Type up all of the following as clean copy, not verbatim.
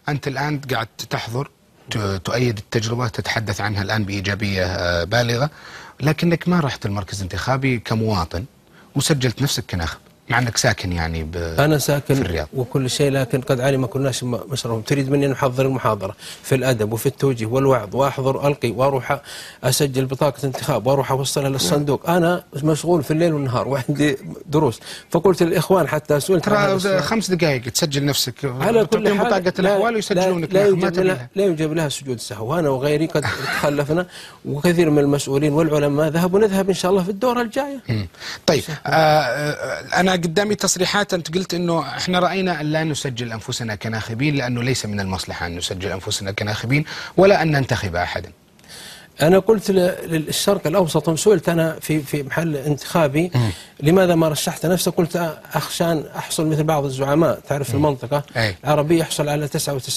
أنت الآن قاعد تحضر تؤيد التجربة، تتحدث عنها الآن بإيجابية بالغة، لكنك ما رحت المركز الانتخابي كمواطن وسجلت نفسك كناخب، مع أنك ساكن يعني أنا ساكن في الرياض وكل شيء، لكن قد علم كل ناس مشرهم. تريد مني أن أحضر المحاضرة في الأدب وفي التوجيه والوعظ، وأحضر ألقي وأروح أسجل بطاقة انتخاب وأروح أوصلها للصندوق. أنا مشغول في الليل والنهار وعندي دروس. فقلت للإخوان حتى سئلت ترى 5 دقائق تسجل نفسك على كل حال بطاقة الأحوال ويسجلونك ناخب. لا يوجب لها سجود سهو. أنا وغيري قد تخلفنا، وكثير من المسؤولين والعلماء نذهب إن شاء الله في الدورة الجاية. طيب أنا قدامي تصريحات أنت قلت إنه إحنا رأينا أن لا نسجل أنفسنا كناخبين لأنه ليس من المصلحة أن نسجل أنفسنا كناخبين ولا أن ننتخب أحدا. أنا قلت للشرق الأوسط، سئلت أنا في محل انتخابي لماذا ما رشحت نفسك، قلت أخشان أحصل مثل بعض الزعماء تعرف في المنطقة العربية يحصل على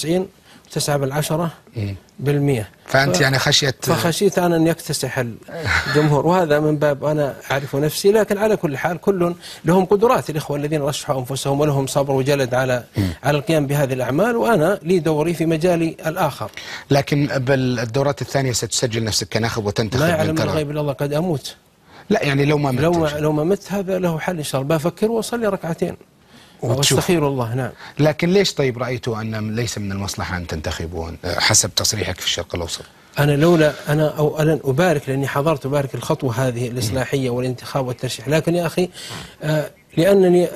99.9%. فأنت يعني فخشيت أنا أن يكتسح الجمهور، وهذا من باب أنا أعرف نفسي. لكن على كل حال كل لهم قدرات، الإخوة الذين رشحوا أنفسهم ولهم صبر وجلد على القيام بهذه الأعمال، وأنا لي دوري في مجالي الآخر. لكن بالدورات الثانية ستسجل نفسك كناخب وتنتخب؟ ما يعلم الغيب إلا الله، قد أموت. لا يعني لو ما مت لو ما مت هذا له حل إن شاء الله، بفكر وأصلي ركعتين واستخير الله. نعم. لكن ليش طيب رأيتوا أن ليس من المصلحة أن تنتخبون حسب تصريحك في الشرق الأوسط؟ أنا أولا أبارك لأني حضرت، أبارك الخطوة هذه الإصلاحية والانتخاب والترشيح، لكن يا أخي لأنني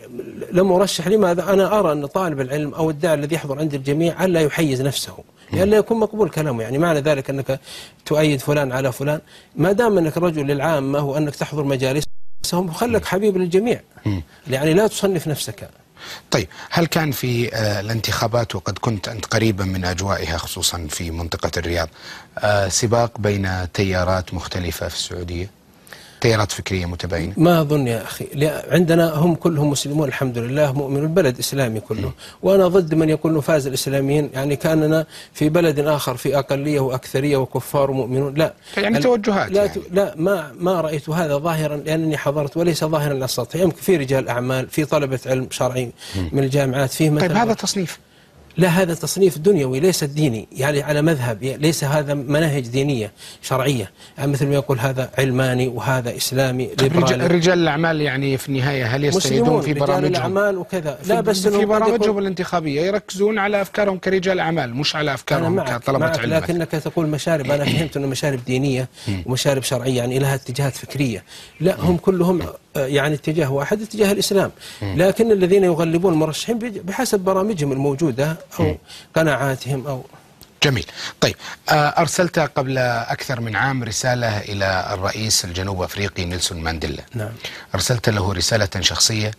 لم أرشح. لماذا؟ أنا أرى أن طالب العلم أو الداعي الذي يحضر عند الجميع ألا يحيز نفسه، لأن يكون مقبول كلامه. يعني معنى ذلك أنك تؤيد فلان على فلان، ما دام أنك رجل للعامة هو أنك تحضر مجالسهم، خلك حبيب للجميع، يعني لا تصنف نفسك. طيب هل كان في الانتخابات، وقد كنت أنت قريبا من أجوائها خصوصا في منطقة الرياض، سباق بين تيارات مختلفة في السعودية، تيارات فكرية متباينة؟ ما أظن يا أخي، عندنا هم كلهم مسلمون الحمد لله، مؤمنون، البلد إسلامي كله. وأنا ضد من يقول نفاز الإسلاميين، يعني كأننا في بلد آخر في أقلية وأكثرية وكفار ومؤمنون. لا يعني توجهات لا, يعني. لا ما رأيت هذا ظاهرا، لأنني حضرت، وليس ظاهرا على السطح. يمكن في رجال أعمال، في طلبة علم شرعي من الجامعات، فيه مثلا. طيب هذا تصنيف؟ لا، هذا تصنيف دنيوي ليس ديني، يعني على مذهب، ليس هذا مناهج دينية شرعية، يعني مثل ما يقول هذا علماني وهذا إسلامي ليبرالي. رجال الأعمال يعني في النهاية هل يستندون في برامجهم؟ رجال الأعمال وكذا، لا بس في برامجهم الانتخابية يركزون على أفكارهم كرجال أعمال مش على أفكارهم كطلبة علم. لكنك تقول مشارب، أنا فهمت أن مشارب دينية ومشارب شرعية، يعني لها اتجاهات فكرية. لا، هم كلهم يعني اتجاه واحد، اتجاه الإسلام. لكن الذين يغلبون المرشحين بحسب برامجهم الموجودة أو قناعاتهم أو. جميل. طيب أرسلت قبل أكثر من عام رسالة إلى الرئيس الجنوب أفريقي نيلسون مانديلا. نعم. أرسلت له رسالة شخصية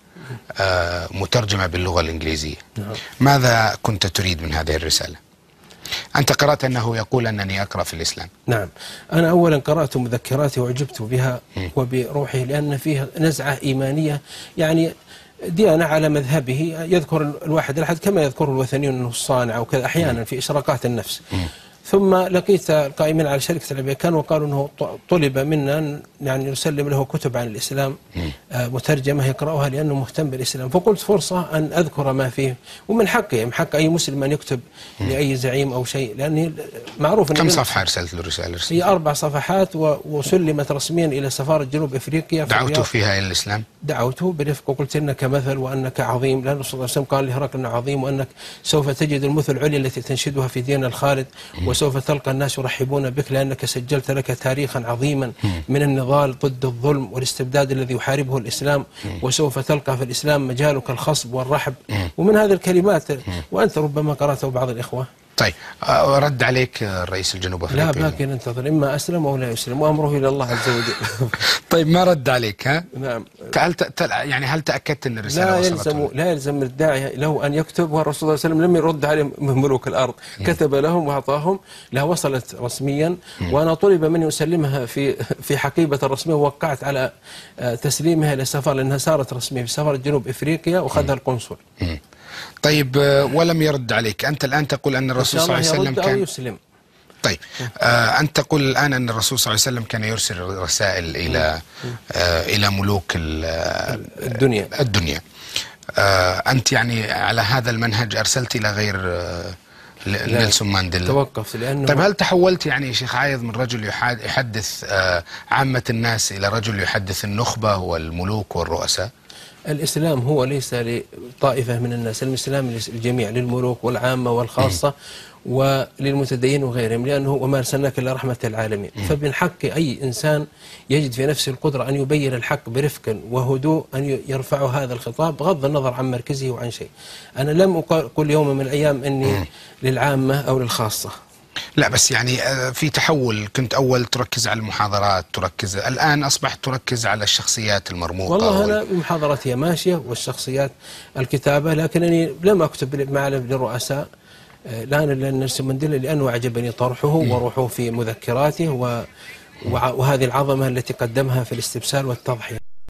مترجمة باللغة الإنجليزية. نعم. ماذا كنت تريد من هذه الرسالة؟ أنت قرأت أنه يقول أنني أقرأ في الإسلام. نعم. أنا أولا قرأت مذكراته وعجبت بها وبروحه، لأن فيها نزعة إيمانية، يعني ديانة على مذهبه. يذكر الواحد الأحد كما يذكر الوثنيون أنه الصانع وكذا أحيانا في إشراقات النفس. ثم لقيت القائمين على شركة الأمريكان وقالوا أنه طلب منا يعني نسلم له كتب عن الإسلام مترجمة يقرأها لأنه مهتم بالإسلام. فقلت فرصة أن أذكر ما فيه، ومن حقه، من حق أي مسلم أن يكتب لأي زعيم أو شيء، لأني معروف. كم صفحة أرسلت له رسالة؟ هي 4 صفحات وسلمت رسميا إلى سفارة جنوب أفريقيا. دعوته فيها إلى الإسلام؟ دعوته برفق وقلت إنك مثل وأنك عظيم، لأن الرسول صلى الله عليه وسلم قال لهرقل أنه عظيم، وأنك سوف تجد المثل العليا التي تنشدها في دين الخالد، وسوف تلقى الناس يرحبون بك لأنك سجلت لك تاريخا عظيما من النضال ضد الظلم والاستبداد الذي يحاربه الإسلام، وسوف تلقى في الإسلام مجالك الخصب والرحب، ومن هذه الكلمات. وأنت ربما قرأته بعض الإخوة. طيب رد عليك الرئيس الجنوب أفريقي؟ لا، باقي ننتظر، إما أسلم أو لا يسلم، وأمره إلى الله عز وجل. طيب ما رد عليك؟ ها؟ نعم. هل تأكدت أن الرسالة وصلت؟ لا يلزم الداعي له أن يكتب، والرسول صلى الله عليه وسلم لم يرد عليهم من ملوك الأرض، كتب لهم وأعطاهم، لا وصلت رسميا. وأنا طلب مني أسلمها في حقيبة الرسمية، ووقعت على تسليمها إلى السفارة، لأنها صارت رسمية في سفارة جنوب أفريقيا وأخذها القنصل. طيب ولم يرد عليك. أنت الآن تقول أن الرسول صلى الله عليه وسلم كان يسلم. طيب أنت تقول الآن أن الرسول صلى الله عليه وسلم كان يرسل رسائل إلى ملوك الدنيا. أنت يعني على هذا المنهج أرسلت إلى غير نيلسون مانديلا؟ توقفت لأنه. طيب هل تحولت يعني شيخ عايض من رجل يحدث عامة الناس إلى رجل يحدث النخبة والملوك والرؤساء؟ الإسلام هو ليس لطائفة من الناس، الإسلام للجميع، للملوك والعامة والخاصة وللمتدين وغيرهم، لأنه وما أرسلناك إلا رحمة العالمين. فمن حق أي إنسان يجد في نفسه القدرة أن يبين الحق برفق وهدوء أن يرفع هذا الخطاب بغض النظر عن مركزه وعن شيء. أنا لم أقول يوم من الأيام أني للعامة أو للخاصة. لا بس يعني في تحول، كنت أول تركز على المحاضرات، الآن أصبحت تركز على الشخصيات المرموقة. والله أنا محاضرتي ماشية والشخصيات الكتابة، لكنني لم أكتب مع للرؤساء لأن نيلسون مانديلا لأنه أعجبني طرحه وروحه في مذكراته وهذه العظمة التي قدمها في الاستبسال والتضحية.